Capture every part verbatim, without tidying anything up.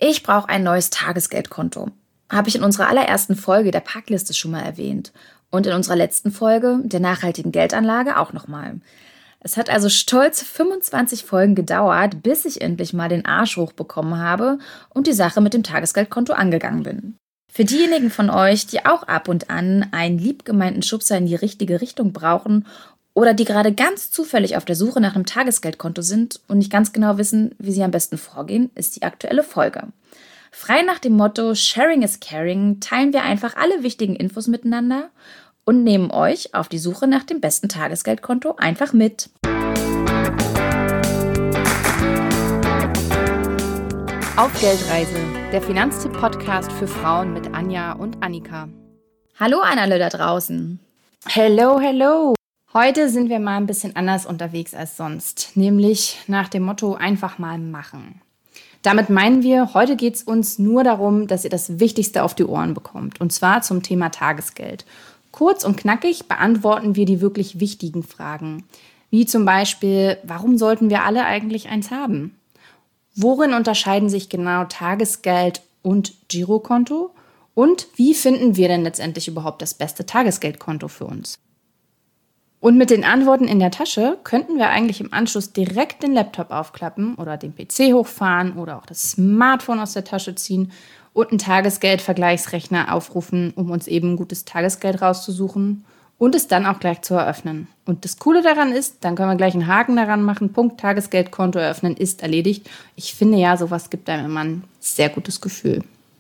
Ich brauche ein neues Tagesgeldkonto. Habe ich in unserer allerersten Folge der Packliste schon mal erwähnt. Und in unserer letzten Folge der nachhaltigen Geldanlage auch nochmal. Es hat also stolze fünfundzwanzig Folgen gedauert, bis ich endlich mal den Arsch hochbekommen habe und die Sache mit dem Tagesgeldkonto angegangen bin. Für diejenigen von euch, die auch ab und an einen liebgemeinten Schubser in die richtige Richtung brauchen oder die gerade ganz zufällig auf der Suche nach einem Tagesgeldkonto sind und nicht ganz genau wissen, wie sie am besten vorgehen, ist die aktuelle Folge. Frei nach dem Motto Sharing is Caring teilen wir einfach alle wichtigen Infos miteinander und nehmen euch auf die Suche nach dem besten Tagesgeldkonto einfach mit. Auf Geldreise, der Finanztipp-Podcast für Frauen mit Anja und Annika. Hallo an alle da draußen. Hello, hello. Heute sind wir mal ein bisschen anders unterwegs als sonst, nämlich nach dem Motto einfach mal machen. Damit meinen wir, heute geht es uns nur darum, dass ihr das Wichtigste auf die Ohren bekommt, und zwar zum Thema Tagesgeld. Kurz und knackig beantworten wir die wirklich wichtigen Fragen, wie zum Beispiel, warum sollten wir alle eigentlich eins haben? Worin unterscheiden sich genau Tagesgeld und Girokonto? Und wie finden wir denn letztendlich überhaupt das beste Tagesgeldkonto für uns? Und mit den Antworten in der Tasche könnten wir eigentlich im Anschluss direkt den Laptop aufklappen oder den P C hochfahren oder auch das Smartphone aus der Tasche ziehen und einen Tagesgeldvergleichsrechner aufrufen, um uns eben gutes Tagesgeld rauszusuchen und es dann auch gleich zu eröffnen. Und das Coole daran ist, dann können wir gleich einen Haken daran machen, Punkt, Tagesgeldkonto eröffnen ist erledigt. Ich finde ja, sowas gibt einem immer ein sehr gutes Gefühl.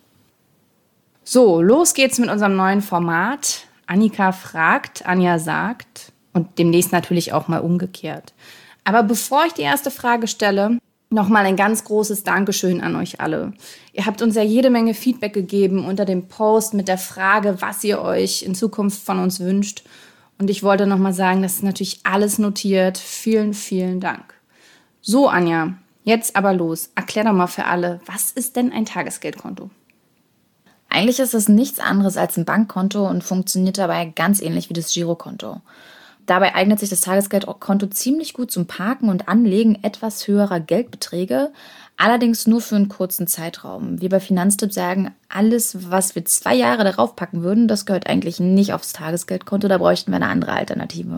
So, los geht's mit unserem neuen Format. Annika fragt, Anja sagt und demnächst natürlich auch mal umgekehrt. Aber bevor ich die erste Frage stelle, nochmal ein ganz großes Dankeschön an euch alle. Ihr habt uns ja jede Menge Feedback gegeben unter dem Post mit der Frage, was ihr euch in Zukunft von uns wünscht. Und ich wollte nochmal sagen, das ist natürlich alles notiert. Vielen, vielen Dank. So, Anja, jetzt aber los. Erklär doch mal für alle, was ist denn ein Tagesgeldkonto? Eigentlich ist es nichts anderes als ein Bankkonto und funktioniert dabei ganz ähnlich wie das Girokonto. Dabei eignet sich das Tagesgeldkonto ziemlich gut zum Parken und Anlegen etwas höherer Geldbeträge, allerdings nur für einen kurzen Zeitraum. Wir bei Finanztipp sagen, alles, was wir zwei Jahre darauf packen würden, das gehört eigentlich nicht aufs Tagesgeldkonto, da bräuchten wir eine andere Alternative.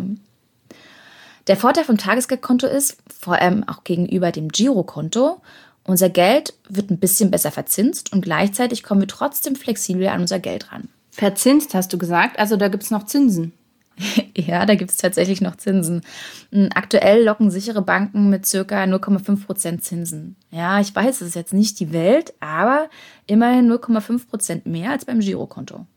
Der Vorteil vom Tagesgeldkonto ist, vor allem auch gegenüber dem Girokonto, unser Geld wird ein bisschen besser verzinst und gleichzeitig kommen wir trotzdem flexibel an unser Geld ran. Verzinst, hast du gesagt? Also da gibt es noch Zinsen. Ja, da gibt es tatsächlich noch Zinsen. Aktuell locken sichere Banken mit ca. null Komma fünf Prozent Zinsen. Ja, ich weiß, es ist jetzt nicht die Welt, aber immerhin null Komma fünf Prozent mehr als beim Girokonto.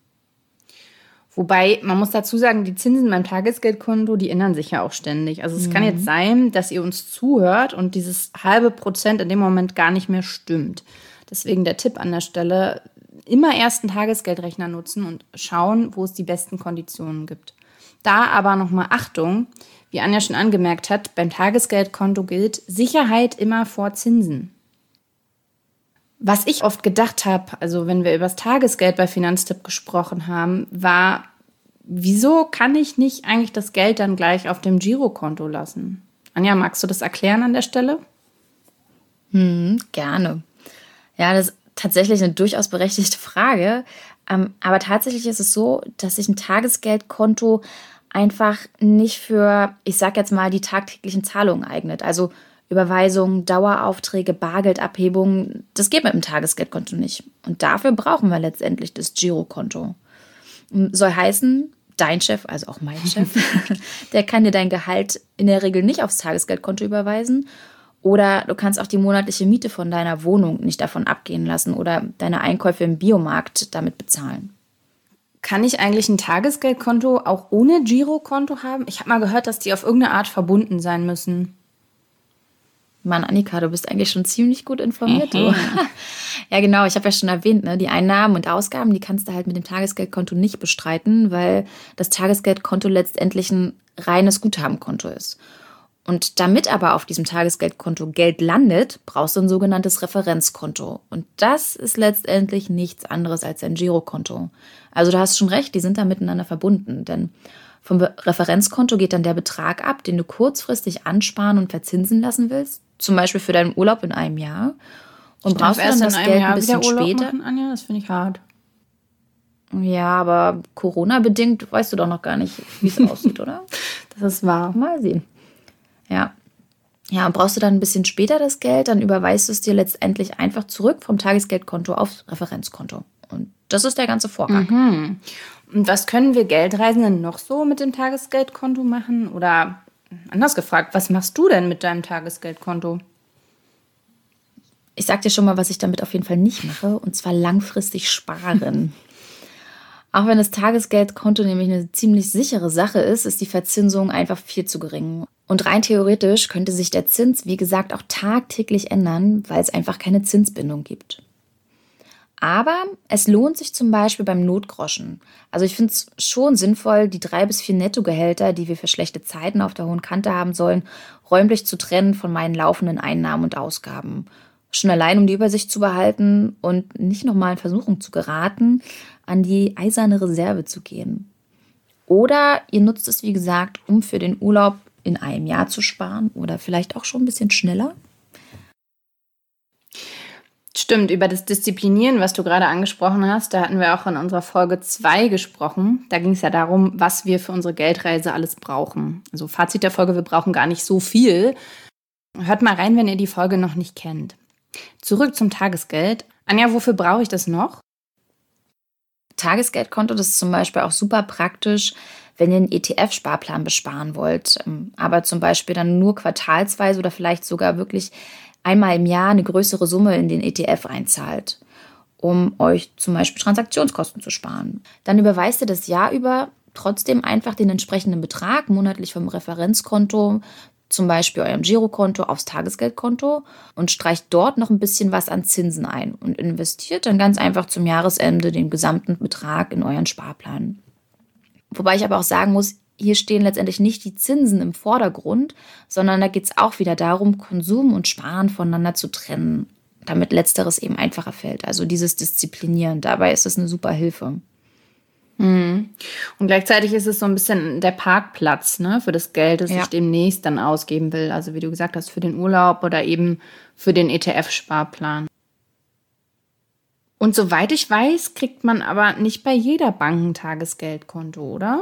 Wobei, man muss dazu sagen, die Zinsen beim Tagesgeldkonto, die ändern sich ja auch ständig. Also es mhm. kann jetzt sein, dass ihr uns zuhört und dieses halbe Prozent in dem Moment gar nicht mehr stimmt. Deswegen der Tipp an der Stelle, immer erst einen Tagesgeldrechner nutzen und schauen, wo es die besten Konditionen gibt. Da aber nochmal Achtung, wie Anja schon angemerkt hat, beim Tagesgeldkonto gilt Sicherheit immer vor Zinsen. Was ich oft gedacht habe, also wenn wir über das Tagesgeld bei Finanztipp gesprochen haben, war, wieso kann ich nicht eigentlich das Geld dann gleich auf dem Girokonto lassen? Anja, magst du das erklären an der Stelle? Hm, gerne. Ja, das ist tatsächlich eine durchaus berechtigte Frage. Ähm, aber tatsächlich ist es so, dass sich ein Tagesgeldkonto einfach nicht für, ich sag jetzt mal, die tagtäglichen Zahlungen eignet. Also Überweisungen, Daueraufträge, Bargeldabhebungen, das geht mit dem Tagesgeldkonto nicht. Und dafür brauchen wir letztendlich das Girokonto. Soll heißen, dein Chef, also auch mein Chef, der kann dir dein Gehalt in der Regel nicht aufs Tagesgeldkonto überweisen. Oder du kannst auch die monatliche Miete von deiner Wohnung nicht davon abgehen lassen oder deine Einkäufe im Biomarkt damit bezahlen. Kann ich eigentlich ein Tagesgeldkonto auch ohne Girokonto haben? Ich habe mal gehört, dass die auf irgendeine Art verbunden sein müssen. Mann, Annika, du bist eigentlich schon ziemlich gut informiert. Mhm. Ja, genau, ich habe ja schon erwähnt, ne, die Einnahmen und Ausgaben, die kannst du halt mit dem Tagesgeldkonto nicht bestreiten, weil das Tagesgeldkonto letztendlich ein reines Guthabenkonto ist. Und damit aber auf diesem Tagesgeldkonto Geld landet, brauchst du ein sogenanntes Referenzkonto. Und das ist letztendlich nichts anderes als ein Girokonto. Also du hast schon recht, die sind da miteinander verbunden. Denn vom Referenzkonto geht dann der Betrag ab, den du kurzfristig ansparen und verzinsen lassen willst. Zum Beispiel für deinen Urlaub in einem Jahr. Und brauchst du dann das Geld ein bisschen später? Machen, Anja? Das finde ich hart. Ja, aber Corona-bedingt weißt du doch noch gar nicht, wie es aussieht, oder? Das ist wahr. Mal sehen. Ja. Ja, und brauchst du dann ein bisschen später das Geld, dann überweist du es dir letztendlich einfach zurück vom Tagesgeldkonto aufs Referenzkonto. Und das ist der ganze Vorgang. Mhm. Und was können wir Geldreisenden noch so mit dem Tagesgeldkonto machen? Oder anders gefragt, was machst du denn mit deinem Tagesgeldkonto? Ich sag dir schon mal, was ich damit auf jeden Fall nicht mache, und zwar langfristig sparen. Auch wenn das Tagesgeldkonto nämlich eine ziemlich sichere Sache ist, ist die Verzinsung einfach viel zu gering. Und rein theoretisch könnte sich der Zins, wie gesagt, auch tagtäglich ändern, weil es einfach keine Zinsbindung gibt. Aber es lohnt sich zum Beispiel beim Notgroschen. Also ich finde es schon sinnvoll, die drei bis vier Nettogehälter, die wir für schlechte Zeiten auf der hohen Kante haben sollen, räumlich zu trennen von meinen laufenden Einnahmen und Ausgaben. Schon allein, um die Übersicht zu behalten und nicht nochmal in Versuchung zu geraten, an die eiserne Reserve zu gehen. Oder ihr nutzt es, wie gesagt, um für den Urlaub in einem Jahr zu sparen oder vielleicht auch schon ein bisschen schneller. Stimmt, über das Disziplinieren, was du gerade angesprochen hast, da hatten wir auch in unserer Folge zwei gesprochen. Da ging es ja darum, was wir für unsere Geldreise alles brauchen. Also Fazit der Folge, wir brauchen gar nicht so viel. Hört mal rein, wenn ihr die Folge noch nicht kennt. Zurück zum Tagesgeld. Anja, wofür brauche ich das noch? Tagesgeldkonto, das ist zum Beispiel auch super praktisch, wenn ihr einen E T F-Sparplan besparen wollt, aber zum Beispiel dann nur quartalsweise oder vielleicht sogar wirklich einmal im Jahr eine größere Summe in den E T F einzahlt, um euch zum Beispiel Transaktionskosten zu sparen. Dann überweist ihr das Jahr über trotzdem einfach den entsprechenden Betrag monatlich vom Referenzkonto, zum Beispiel eurem Girokonto, aufs Tagesgeldkonto und streicht dort noch ein bisschen was an Zinsen ein und investiert dann ganz einfach zum Jahresende den gesamten Betrag in euren Sparplan. Wobei ich aber auch sagen muss, hier stehen letztendlich nicht die Zinsen im Vordergrund, sondern da geht es auch wieder darum, Konsum und Sparen voneinander zu trennen, damit Letzteres eben einfacher fällt. Also dieses Disziplinieren, dabei ist es eine super Hilfe. Mhm. Und gleichzeitig ist es so ein bisschen der Parkplatz, ne, für das Geld, das Ja. ich demnächst dann ausgeben will. Also wie du gesagt hast, für den Urlaub oder eben für den E T F-Sparplan. Und soweit ich weiß, kriegt man aber nicht bei jeder Bank ein Tagesgeldkonto, oder?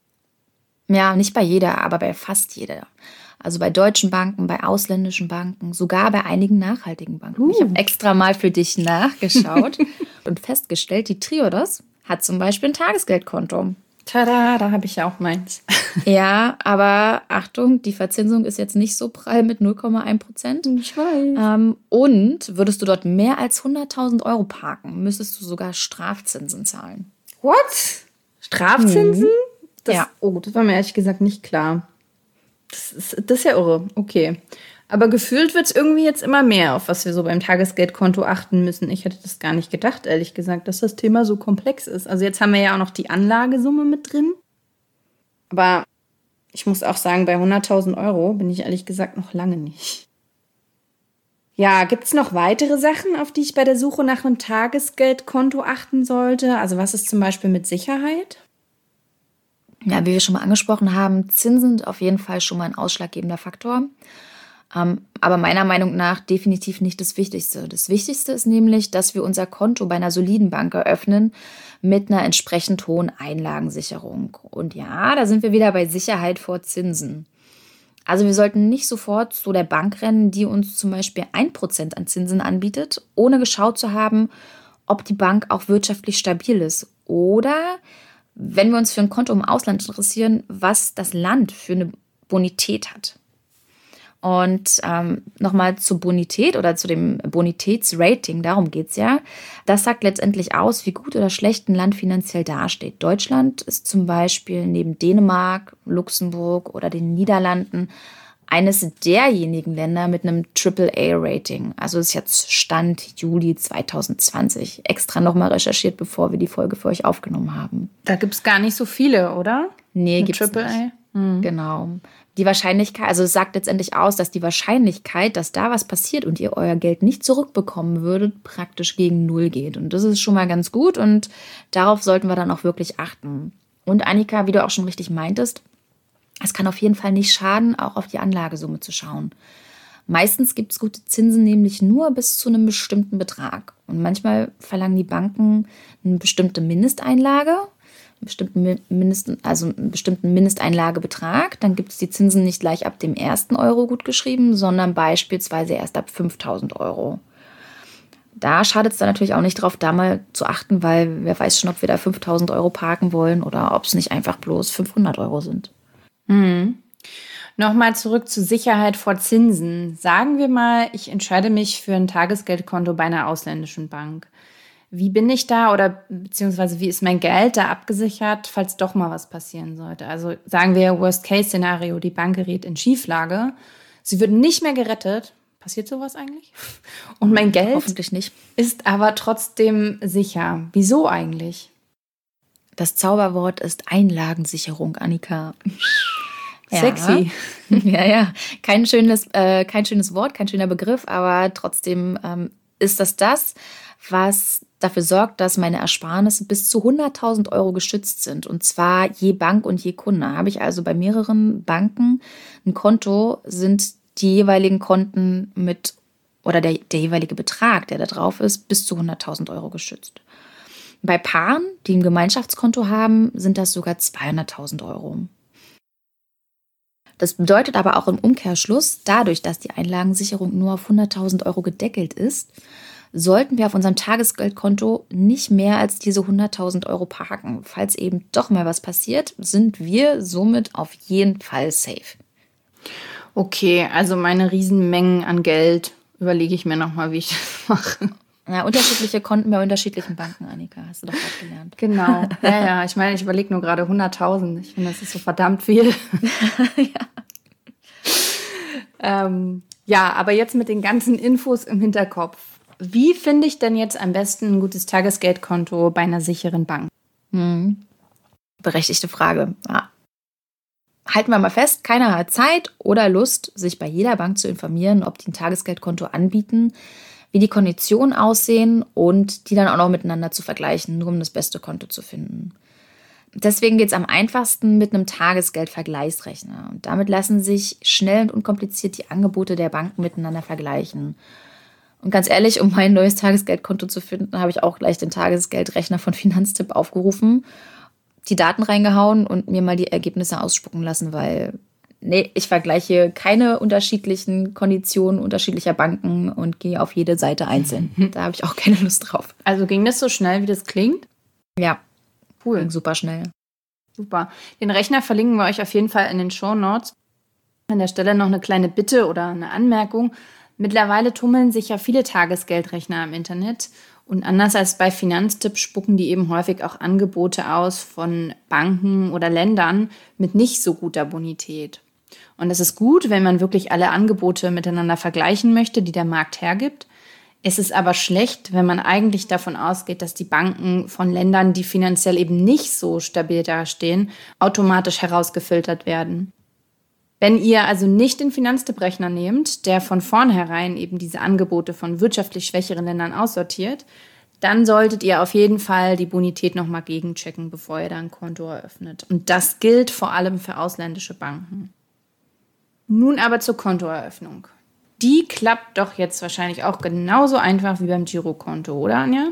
Ja, nicht bei jeder, aber bei fast jeder. Also bei deutschen Banken, bei ausländischen Banken, sogar bei einigen nachhaltigen Banken. Uh. Ich habe extra mal für dich nachgeschaut und festgestellt, die Triodos hat zum Beispiel ein Tagesgeldkonto. Tada, da habe ich ja auch meins. Ja, aber Achtung, die Verzinsung ist jetzt nicht so prall mit null Komma eins Prozent. Ich weiß. Ähm, und würdest du dort mehr als hunderttausend Euro parken, müsstest du sogar Strafzinsen zahlen. What? Strafzinsen? Das, Ja. Oh, das war mir ehrlich gesagt nicht klar. Das ist, das ist ja irre. Okay. Aber gefühlt wird es irgendwie jetzt immer mehr, auf was wir so beim Tagesgeldkonto achten müssen. Ich hätte das gar nicht gedacht, ehrlich gesagt, dass das Thema so komplex ist. Also jetzt haben wir ja auch noch die Anlagesumme mit drin. Aber ich muss auch sagen, bei hunderttausend Euro bin ich ehrlich gesagt noch lange nicht. Ja, gibt es noch weitere Sachen, auf die ich bei der Suche nach einem Tagesgeldkonto achten sollte? Also was ist zum Beispiel mit Sicherheit? Ja, wie wir schon mal angesprochen haben, Zinsen sind auf jeden Fall schon mal ein ausschlaggebender Faktor. Ähm, aber meiner Meinung nach definitiv nicht das Wichtigste. Das Wichtigste ist nämlich, dass wir unser Konto bei einer soliden Bank eröffnen mit einer entsprechend hohen Einlagensicherung. Und ja, da sind wir wieder bei Sicherheit vor Zinsen. Also wir sollten nicht sofort zu der Bank rennen, die uns zum Beispiel ein Prozent an Zinsen anbietet, ohne geschaut zu haben, ob die Bank auch wirtschaftlich stabil ist. Oder wenn wir uns für ein Konto im Ausland interessieren, was das Land für eine Bonität hat. Und ähm, nochmal zur Bonität oder zu dem Bonitätsrating, darum geht es ja. Das sagt letztendlich aus, wie gut oder schlecht ein Land finanziell dasteht. Deutschland ist zum Beispiel neben Dänemark, Luxemburg oder den Niederlanden eines derjenigen Länder mit einem Triple A Rating. Also ist jetzt Stand Juli zwanzig zwanzig. Extra nochmal recherchiert, bevor wir die Folge für euch aufgenommen haben. Da gibt es gar nicht so viele, oder? Nee, Mit gibt's Triple nicht. A? Mhm. Genau. Die Wahrscheinlichkeit, also es sagt letztendlich aus, dass die Wahrscheinlichkeit, dass da was passiert und ihr euer Geld nicht zurückbekommen würdet, praktisch gegen Null geht. Und das ist schon mal ganz gut und darauf sollten wir dann auch wirklich achten. Und Annika, wie du auch schon richtig meintest, es kann auf jeden Fall nicht schaden, auch auf die Anlagesumme zu schauen. Meistens gibt es gute Zinsen nämlich nur bis zu einem bestimmten Betrag. Und manchmal verlangen die Banken eine bestimmte Mindesteinlage, einen bestimmten, Mindest, also einen bestimmten Mindesteinlagebetrag. Dann gibt es die Zinsen nicht gleich ab dem ersten Euro gutgeschrieben, sondern beispielsweise erst ab fünftausend Euro. Da schadet es dann natürlich auch nicht drauf, da mal zu achten, weil wer weiß schon, ob wir da fünftausend Euro parken wollen oder ob es nicht einfach bloß fünfhundert Euro sind. Mhm. Nochmal zurück zur Sicherheit vor Zinsen. Sagen wir mal, ich entscheide mich für ein Tagesgeldkonto bei einer ausländischen Bank. Wie bin ich da oder beziehungsweise wie ist mein Geld da abgesichert, falls doch mal was passieren sollte? Also sagen wir Worst-Case-Szenario, die Bank gerät in Schieflage. Sie wird nicht mehr gerettet. Passiert sowas eigentlich? Und mein Geld hoffentlich nicht. Ist aber trotzdem sicher. Wieso eigentlich? Das Zauberwort ist Einlagensicherung, Annika. Sexy. Ja, ja, ja. Kein schönes, äh, kein schönes Wort, kein schöner Begriff, aber trotzdem ähm, ist das das, was dafür sorgt, dass meine Ersparnisse bis zu hunderttausend Euro geschützt sind. Und zwar je Bank und je Kunde. Habe ich also bei mehreren Banken ein Konto, sind die jeweiligen Konten mit, oder der, der jeweilige Betrag, der da drauf ist, bis zu hunderttausend Euro geschützt. Bei Paaren, die ein Gemeinschaftskonto haben, sind das sogar zweihunderttausend Euro. Das bedeutet aber auch im Umkehrschluss, dadurch, dass die Einlagensicherung nur auf hunderttausend Euro gedeckelt ist, sollten wir auf unserem Tagesgeldkonto nicht mehr als diese hunderttausend Euro parken. Falls eben doch mal was passiert, sind wir somit auf jeden Fall safe. Okay, also meine Riesenmengen an Geld überlege ich mir nochmal, wie ich das mache. Ja, unterschiedliche Konten bei unterschiedlichen Banken, Annika, hast du doch gerade gelernt. Genau, ja, ja, ich meine, ich überlege nur gerade hunderttausend. Ich finde, das ist so verdammt viel. ja. ähm, ja, aber jetzt mit den ganzen Infos im Hinterkopf. Wie finde ich denn jetzt am besten ein gutes Tagesgeldkonto bei einer sicheren Bank? Hm. Berechtigte Frage, ja. Halten wir mal fest, keiner hat Zeit oder Lust, sich bei jeder Bank zu informieren, ob die ein Tagesgeldkonto anbieten, wie die Konditionen aussehen und die dann auch noch miteinander zu vergleichen, nur um das beste Konto zu finden. Deswegen geht es am einfachsten mit einem Tagesgeldvergleichsrechner. Und damit lassen sich schnell und unkompliziert die Angebote der Banken miteinander vergleichen. Und ganz ehrlich, um mein neues Tagesgeldkonto zu finden, habe ich auch gleich den Tagesgeldrechner von Finanztipp aufgerufen, die Daten reingehauen und mir mal die Ergebnisse ausspucken lassen, weil nee, ich vergleiche keine unterschiedlichen Konditionen unterschiedlicher Banken und gehe auf jede Seite einzeln. Da habe ich auch keine Lust drauf. Also ging das so schnell, wie das klingt? Ja, cool. Ging super schnell. Super. Den Rechner verlinken wir euch auf jeden Fall in den Shownotes. An der Stelle noch eine kleine Bitte oder eine Anmerkung. Mittlerweile tummeln sich ja viele Tagesgeldrechner im Internet. Und anders als bei Finanztipp spucken die eben häufig auch Angebote aus von Banken oder Ländern mit nicht so guter Bonität. Und es ist gut, wenn man wirklich alle Angebote miteinander vergleichen möchte, die der Markt hergibt. Es ist aber schlecht, wenn man eigentlich davon ausgeht, dass die Banken von Ländern, die finanziell eben nicht so stabil dastehen, automatisch herausgefiltert werden. Wenn ihr also nicht den Finanztipp-Rechner nehmt, der von vornherein eben diese Angebote von wirtschaftlich schwächeren Ländern aussortiert, dann solltet ihr auf jeden Fall die Bonität nochmal gegenchecken, bevor ihr da ein Konto eröffnet. Und das gilt vor allem für ausländische Banken. Nun aber zur Kontoeröffnung. Die klappt doch jetzt wahrscheinlich auch genauso einfach wie beim Girokonto, oder Anja?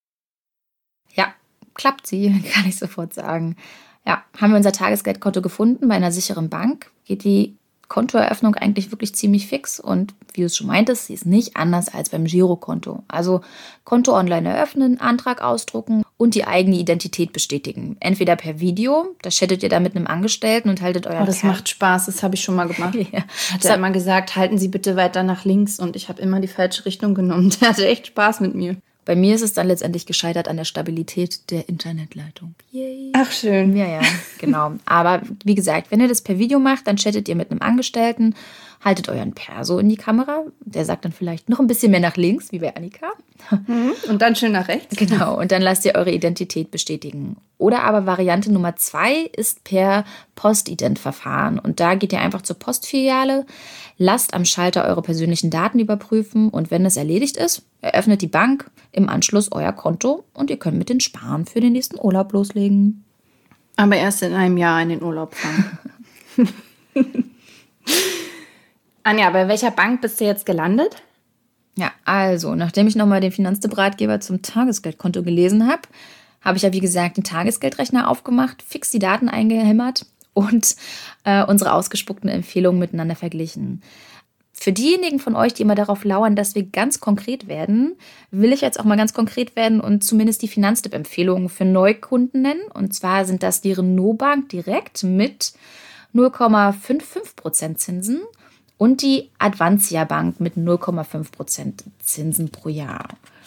Ja, klappt sie, kann ich sofort sagen. Ja, haben wir unser Tagesgeldkonto gefunden bei einer sicheren Bank, geht die Kontoeröffnung eigentlich wirklich ziemlich fix und wie du es schon meintest, sie ist nicht anders als beim Girokonto. Also Konto online eröffnen, Antrag ausdrucken und die eigene Identität bestätigen. Entweder per Video, da chattet ihr da mit einem Angestellten und haltet euer... Oh, das macht Spaß, das habe ich schon mal gemacht. Ja. Hat er immer gesagt, halten Sie bitte weiter nach links und ich habe immer die falsche Richtung genommen. Der hatte echt Spaß mit mir. Bei mir ist es dann letztendlich gescheitert an der Stabilität der Internetleitung. Yay. Ach, schön. Ja, ja, genau. Aber wie gesagt, wenn ihr das per Video macht, dann chattet ihr mit einem Angestellten, haltet euren Perso in die Kamera. Der sagt dann vielleicht noch ein bisschen mehr nach links, wie bei Annika. Mhm. Und dann schön nach rechts. Genau, und dann lasst ihr eure Identität bestätigen. Oder aber Variante Nummer zwei ist per Postident-Verfahren. Und da geht ihr einfach zur Postfiliale, lasst am Schalter eure persönlichen Daten überprüfen und wenn das erledigt ist, eröffnet die Bank im Anschluss euer Konto und ihr könnt mit den Sparen für den nächsten Urlaub loslegen. Aber erst in einem Jahr in den Urlaub fahren. Anja, bei welcher Bank bist du jetzt gelandet? Ja, also, nachdem ich nochmal den Finanztipp-Ratgeber zum Tagesgeldkonto gelesen habe, habe ich ja, wie gesagt, den Tagesgeldrechner aufgemacht, fix die Daten eingehämmert und äh, unsere ausgespuckten Empfehlungen miteinander verglichen. Für diejenigen von euch, die immer darauf lauern, dass wir ganz konkret werden, will ich jetzt auch mal ganz konkret werden und zumindest die Finanztipp-Empfehlungen für Neukunden nennen. Und zwar sind das die Renault Bank direkt mit null Komma fünfundfünfzig Prozent Zinsen und die Advanzia Bank mit null Komma fünf Prozent Zinsen pro Jahr.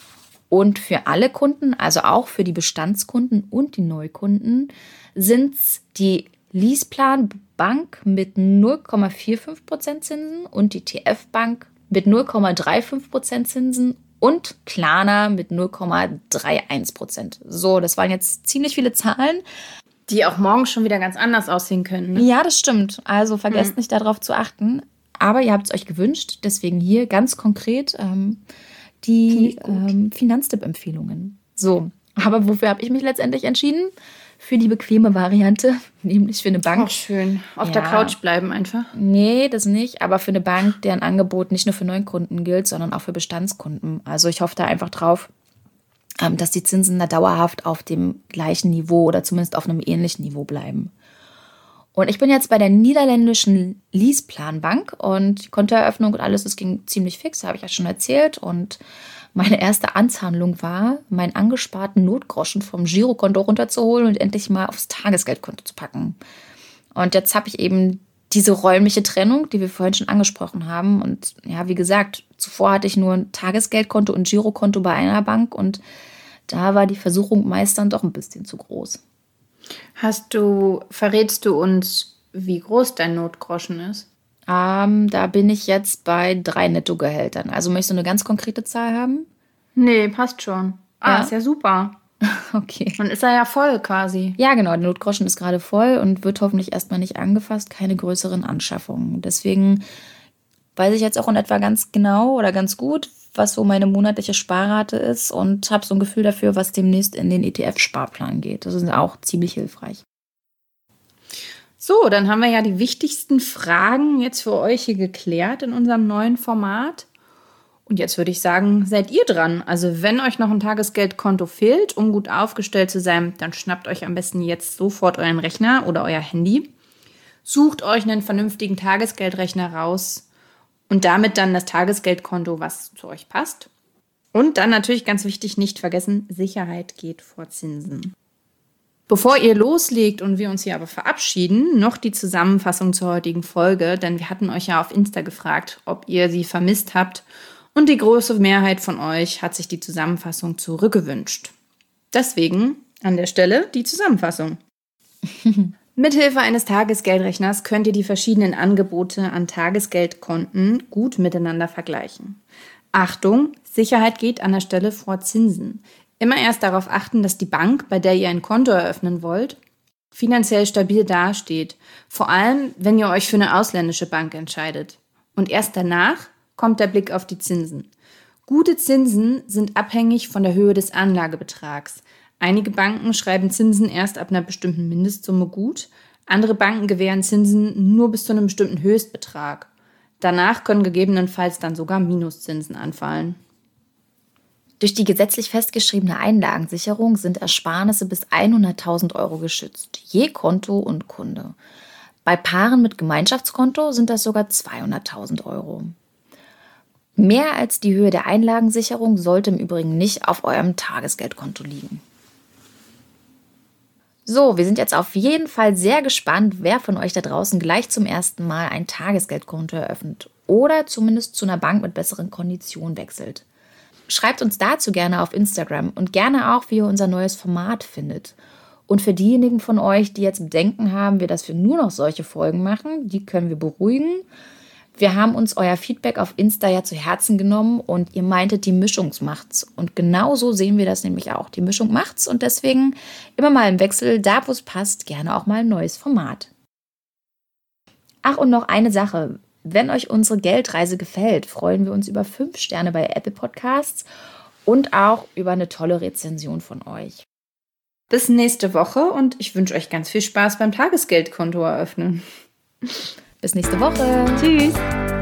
Und für alle Kunden, also auch für die Bestandskunden und die Neukunden, sind es die Leaseplan Bank mit null Komma fünfundvierzig Prozent Zinsen und die T F Bank mit null Komma fünfunddreißig Prozent Zinsen und Klarna mit null Komma einunddreißig Prozent. So, das waren jetzt ziemlich viele Zahlen. Die auch morgen schon wieder ganz anders aussehen können. Ne? Ja, das stimmt. Also vergesst hm. nicht darauf zu achten. Aber ihr habt es euch gewünscht, deswegen hier ganz konkret ähm, die ähm, Finanztipp-Empfehlungen. So, aber wofür habe ich mich letztendlich entschieden? Für die bequeme Variante, nämlich für eine Bank. Auch schön. Auf Ja. der Couch bleiben einfach. Nee, das nicht, aber für eine Bank, deren Angebot nicht nur für Neukunden gilt, sondern auch für Bestandskunden. Also ich hoffe da einfach drauf, ähm, dass die Zinsen da dauerhaft auf dem gleichen Niveau oder zumindest auf einem ähnlichen Niveau bleiben. Und ich bin jetzt bei der niederländischen Leaseplan Bank und die Kontoeröffnung und alles, das ging ziemlich fix, habe ich ja schon erzählt. Und meine erste Amtshandlung war, meinen angesparten Notgroschen vom Girokonto runterzuholen und endlich mal aufs Tagesgeldkonto zu packen. Und jetzt habe ich eben diese räumliche Trennung, die wir vorhin schon angesprochen haben. Und ja, wie gesagt, zuvor hatte ich nur ein Tagesgeldkonto und Girokonto bei einer Bank und da war die Versuchung meist dann doch ein bisschen zu groß. Hast du, verrätst du uns, wie groß dein Notgroschen ist? Ähm, da bin ich jetzt bei drei Nettogehältern. Also möchtest du eine ganz konkrete Zahl haben? Nee, passt schon. Ah, Ja? ist ja super. Okay. Dann ist er ja voll quasi. Ja, genau. Der Notgroschen ist gerade voll und wird hoffentlich erstmal nicht angefasst. Keine größeren Anschaffungen. Deswegen weiß ich jetzt auch in etwa ganz genau oder ganz gut, was so meine monatliche Sparrate ist und habe so ein Gefühl dafür, was demnächst in den E T F-Sparplan geht. Das ist auch ziemlich hilfreich. So, dann haben wir ja die wichtigsten Fragen jetzt für euch hier geklärt in unserem neuen Format. Und jetzt würde ich sagen, seid ihr dran. Also wenn euch noch ein Tagesgeldkonto fehlt, um gut aufgestellt zu sein, dann schnappt euch am besten jetzt sofort euren Rechner oder euer Handy. Sucht euch einen vernünftigen Tagesgeldrechner raus und damit dann das Tagesgeldkonto, was zu euch passt. Und dann natürlich ganz wichtig, nicht vergessen, Sicherheit geht vor Zinsen. Bevor ihr loslegt und wir uns hier aber verabschieden, noch die Zusammenfassung zur heutigen Folge, denn wir hatten euch ja auf Insta gefragt, ob ihr sie vermisst habt und die große Mehrheit von euch hat sich die Zusammenfassung zurückgewünscht. Deswegen an der Stelle die Zusammenfassung. Mithilfe eines Tagesgeldrechners könnt ihr die verschiedenen Angebote an Tagesgeldkonten gut miteinander vergleichen. Achtung, Sicherheit geht an der Stelle vor Zinsen. Immer erst darauf achten, dass die Bank, bei der ihr ein Konto eröffnen wollt, finanziell stabil dasteht. Vor allem, wenn ihr euch für eine ausländische Bank entscheidet. Und erst danach kommt der Blick auf die Zinsen. Gute Zinsen sind abhängig von der Höhe des Anlagebetrags. Einige Banken schreiben Zinsen erst ab einer bestimmten Mindestsumme gut. Andere Banken gewähren Zinsen nur bis zu einem bestimmten Höchstbetrag. Danach können gegebenenfalls dann sogar Minuszinsen anfallen. Durch die gesetzlich festgeschriebene Einlagensicherung sind Ersparnisse bis hunderttausend Euro geschützt, je Konto und Kunde. Bei Paaren mit Gemeinschaftskonto sind das sogar zweihunderttausend Euro. Mehr als die Höhe der Einlagensicherung sollte im Übrigen nicht auf eurem Tagesgeldkonto liegen. So, wir sind jetzt auf jeden Fall sehr gespannt, wer von euch da draußen gleich zum ersten Mal ein Tagesgeldkonto eröffnet oder zumindest zu einer Bank mit besseren Konditionen wechselt. Schreibt uns dazu gerne auf Instagram und gerne auch, wie ihr unser neues Format findet. Und für diejenigen von euch, die jetzt Bedenken haben, wir, dass wir nur noch solche Folgen machen, die können wir beruhigen. Wir haben uns euer Feedback auf Insta ja zu Herzen genommen und ihr meintet, die Mischung macht's. Und genau so sehen wir das nämlich auch. Die Mischung macht's und deswegen immer mal im Wechsel, da wo es passt, gerne auch mal ein neues Format. Ach, und noch eine Sache. Wenn euch unsere Geldreise gefällt, freuen wir uns über fünf Sterne bei Apple Podcasts und auch über eine tolle Rezension von euch. Bis nächste Woche und ich wünsche euch ganz viel Spaß beim Tagesgeldkonto eröffnen. Bis nächste Woche. Tschüss.